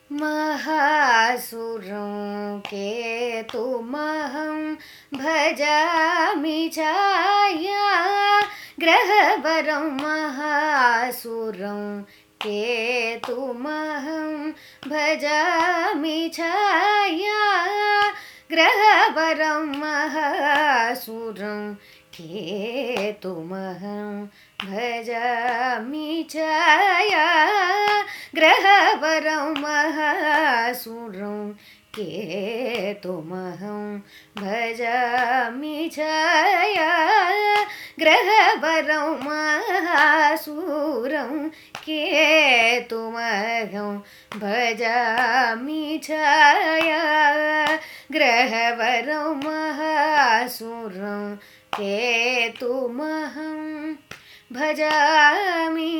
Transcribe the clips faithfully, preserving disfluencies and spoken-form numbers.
महासुरं केतुमहं भजामि छायाग्रहवरं महासुरं केतुमहं भजामि छायाग्रहवरं महासुरं केतुमहं भजामि छायाग्रहवरं महासुरं केतुमहं भजामि छायाग्रहवरं महासुरं केतुमहं भजामि छायाग्रहवरं महासुरं केतुमहं भजामि।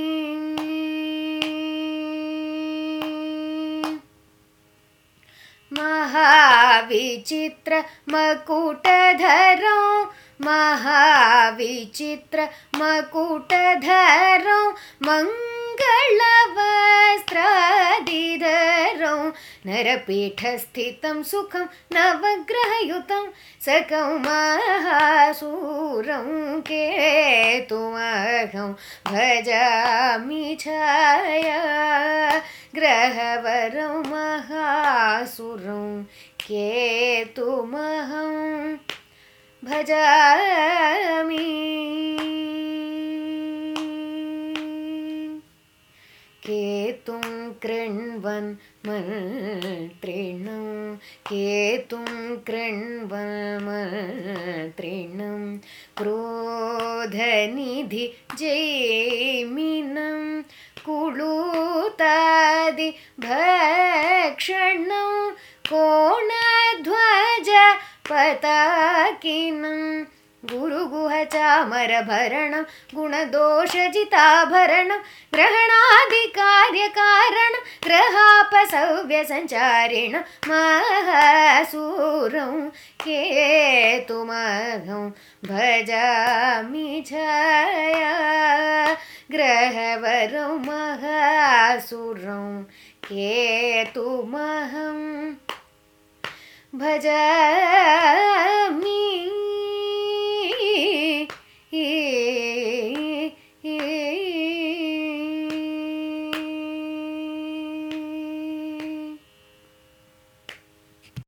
महाविचित्र मकुटधरं महाविचित्र मकुटधरं मङ्गलवस्त्रादिधरं नरपीठस्थितं सुखं नवग्रहयुतं सकं महासुरं केतुमहं भजामि छायाग्रहवरं महासुरं केतुमहं भजामि। केतुं कृण्वन् मन्त्रिणं केतुं कृण्वन् मन्त्रिणं क्रोधनिधि जैमिनं कुलूतादि भक्षणं कोणध्वज पताकिनं गुरुगुहचामरभरणं गुणदोषजिताभरणं ग्रहणादिकार्यकारणं ग्रहापसव्यसञ्चारिणं महासुरं केतुमहं भजामि छायाग्रहवरं महासुरं केतुमहं भजामि।